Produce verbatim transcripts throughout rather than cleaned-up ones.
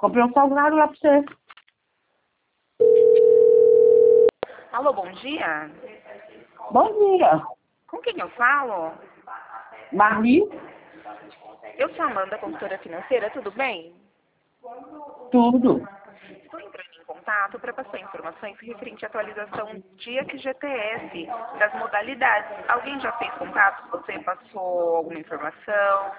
Comprei um salgado lá pra você. Alô, bom dia. Bom dia. Com quem eu falo? Marli, Eu sou a Amanda, consultora financeira, tudo bem? tudo. Estou entrando em contato para passar informações referente à atualização de F G T S, das modalidades. Alguém já fez contato? Você passou alguma informação?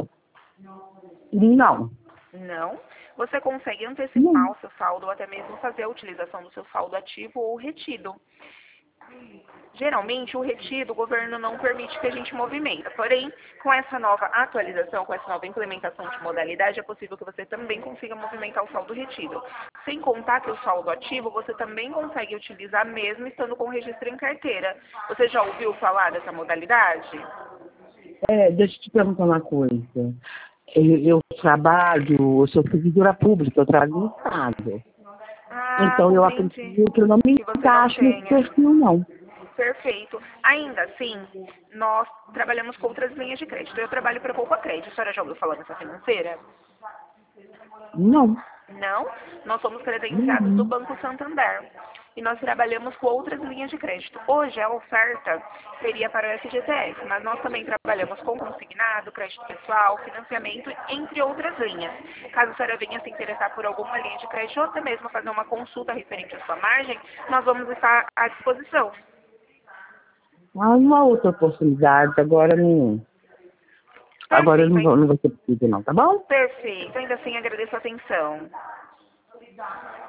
Não. Não? Você consegue antecipar Não. o seu saldo ou até mesmo fazer a utilização do seu saldo ativo ou retido. Geralmente, o retido, o governo não permite que a gente movimenta. Porém, com essa nova atualização, com essa nova implementação de modalidade, é possível que você também consiga movimentar o saldo retido. Sem contar que o saldo ativo, você também consegue utilizar mesmo estando com o registro em carteira. Você já ouviu falar dessa modalidade? É, deixa eu te perguntar uma coisa. Eu, eu trabalho, eu sou servidora pública, eu trabalho no Estado. Ah, Então eu compreendi acredito que eu não me que você não encaixo nesse tenha. perfil, não. Perfeito. Ainda assim, nós trabalhamos com outras linhas de crédito. Eu trabalho para Poupa Crédito. A senhora já ouviu falar dessa financeira? Não. Não? Nós somos credenciados do Uhum. Banco Santander. E nós trabalhamos com outras linhas de crédito. Hoje a oferta seria para o F G T S, mas nós também trabalhamos com consignado, crédito pessoal, financiamento, entre outras linhas. Caso a senhora venha se interessar por alguma linha de crédito ou até mesmo fazer uma consulta referente à sua margem, nós vamos estar à disposição. Há uma outra oportunidade, agora não. Agora eu Perfeito, não hein? vou, não vou ser possível, não, tá bom? Perfeito. Ainda assim agradeço a atenção.